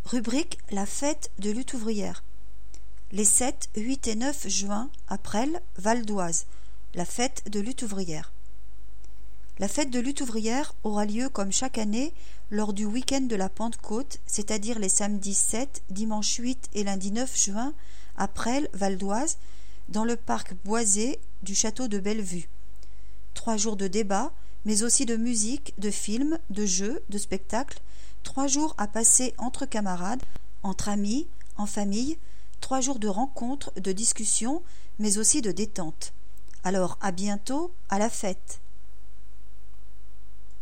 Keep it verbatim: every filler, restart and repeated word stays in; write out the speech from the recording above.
Rubrique La fête de lutte ouvrière. Les sept, huit et neuf juin à Presles, Val d'Oise, la fête de lutte ouvrière. La fête de lutte ouvrière aura lieu comme chaque année lors du week-end de la Pentecôte, c'est-à-dire les samedis sept, dimanche huit et lundi neuf juin à Presles, Val d'Oise, dans le parc boisé du château de Bellevue. Trois jours de débats, mais aussi de musique, de films, de jeux, de spectacles, trois jours à passer entre camarades, entre amis, en famille, trois jours de rencontres, de discussions, mais aussi de détente. Alors à bientôt, à la fête.